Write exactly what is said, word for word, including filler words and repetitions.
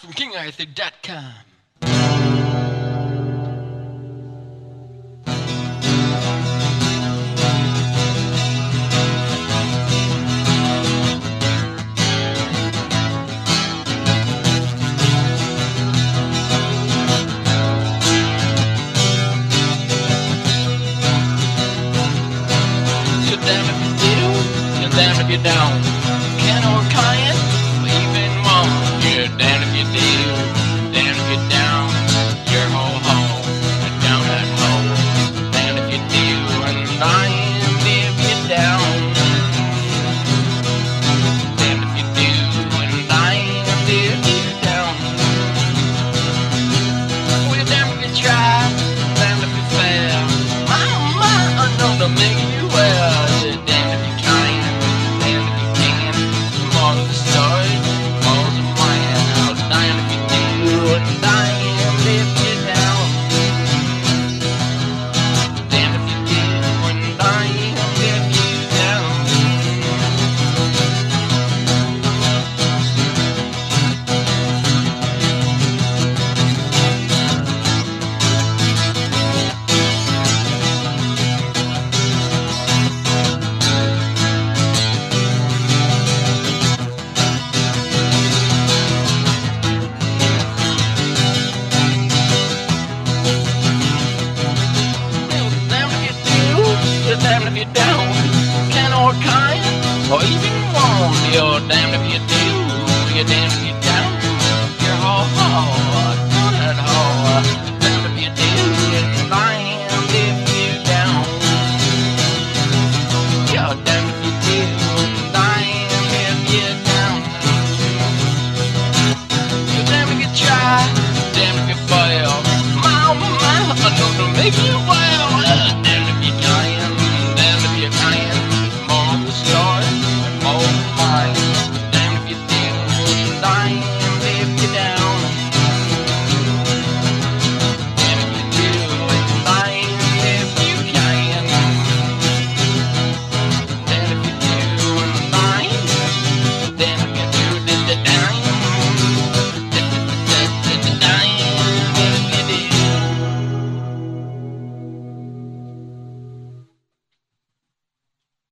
from king arthur dot com. You're damned if you do, you're damned if you don't. Can or can't, or even won't. You're damned if you do, damned if you don't. You're ho-ho, a donut hole. Damned if you do, and damned if you don't. Damned if you do, and damned if you don't. Well, you're damned if you try, damned if you fail. My, my, I know to make you well. You're damned if you can, damned if you can. More of the story, more of the plan. Oh, damned if you do, and damned if you don't. Damned if you do, and damned if you don't. You're damned if you don't, can or can't, or even won't. You're damned if you do, you're damned if